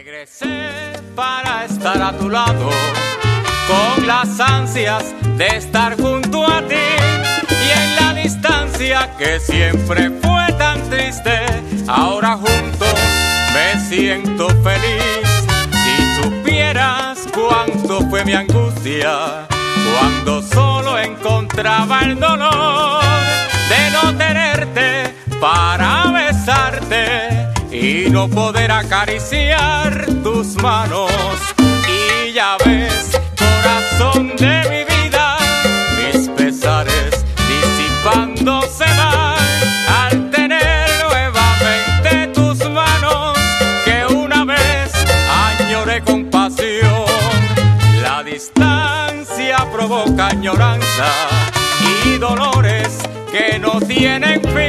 Regresé para estar a tu lado, con las ansias de estar junto a ti, y en la distancia que siempre fue tan triste, ahora juntos me siento feliz. Si supieras cuánto fue mi angustia cuando solo encontraba el dolor de no tenerte para besarte y no poder acariciar tus manos. Y ya ves, corazón de mi vida, mis pesares disipándose van al tener nuevamente tus manos que una vez añoré con pasión. La distancia provoca añoranza y dolores que no tienen fin.